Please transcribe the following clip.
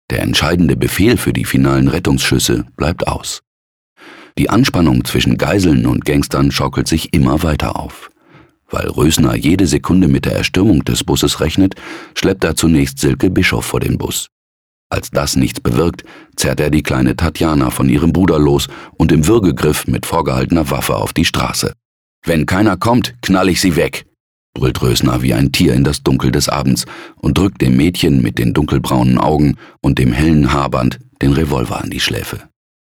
Der entscheidende Befehl für die finalen Rettungsschüsse bleibt aus. Die Anspannung zwischen Geiseln und Gangstern schaukelt sich immer weiter auf. Weil Rösner jede Sekunde mit der Erstürmung des Busses rechnet, schleppt er zunächst Silke Bischof vor den Bus. Als das nichts bewirkt, zerrt er die kleine Tatjana von ihrem Bruder los und im Würgegriff mit vorgehaltener Waffe auf die Straße. »Wenn keiner kommt, knall ich sie weg«, brüllt Rösner wie ein Tier in das Dunkel des Abends und drückt dem Mädchen mit den dunkelbraunen Augen und dem hellen Haarband den Revolver an die Schläfe.